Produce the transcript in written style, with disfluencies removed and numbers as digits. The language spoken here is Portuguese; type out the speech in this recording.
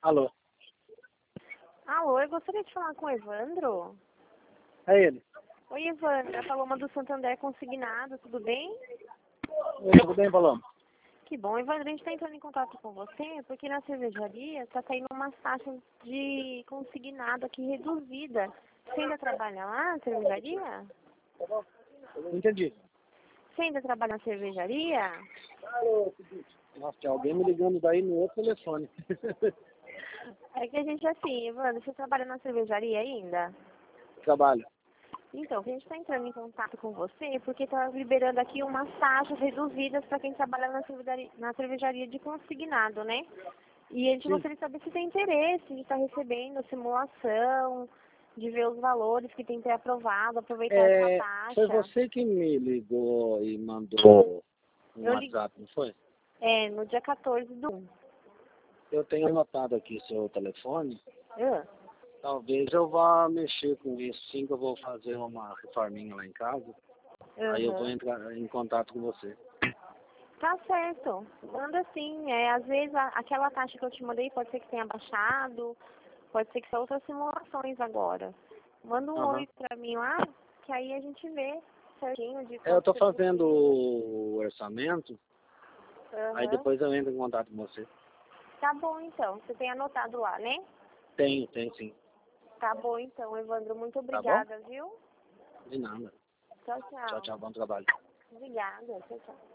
Alô, Alô, eu gostaria de falar com o Evandro. é ele. Oi, Evandro, é a Paloma do Santander Consignado, tudo bem? Oi, tudo bem, Paloma? Que bom, Evandro, a gente está entrando em contato com você porque na cervejaria está saindo umas taxas de consignado aqui reduzida. Você ainda trabalha lá na cervejaria? Não entendi. Você ainda trabalha na cervejaria? Nossa, tem alguém me ligando daí no outro telefone. É que a gente é assim, Evandro, você trabalha na cervejaria ainda? Trabalho. Então, a gente está entrando em contato com você porque está liberando aqui umas taxas reduzidas para quem trabalha na cervejaria de consignado, né? E a gente Sim. gostaria de saber se tem interesse de estar recebendo a simulação, de ver os valores que tem pré-aprovado, aproveitar essa Foi taxa. você que me ligou e mandou um Eu li... WhatsApp, não foi? no dia 14 do 1. Eu tenho anotado aqui seu telefone. Ah, Talvez eu vá mexer com isso sim, que eu vou fazer uma reforminha lá em casa. Aí eu vou aham. entrar em contato com você. Tá certo. Manda sim. Às vezes aquela taxa que eu te mandei pode ser que tenha baixado, pode ser que são outras simulações agora. Manda um Aham. oi pra mim lá, que aí a gente vê certinho de Eu quanto estou você fazendo precisa. o orçamento, aí Aham. depois eu entro em contato com você. Tá bom então. Você tem anotado lá, né? Tenho sim. Tá bom então, Evandro. Muito Tá bom? obrigada, viu? De nada. Tchau, Tchau, tchau. tchau. Bom trabalho. Obrigada. Tchau, tchau.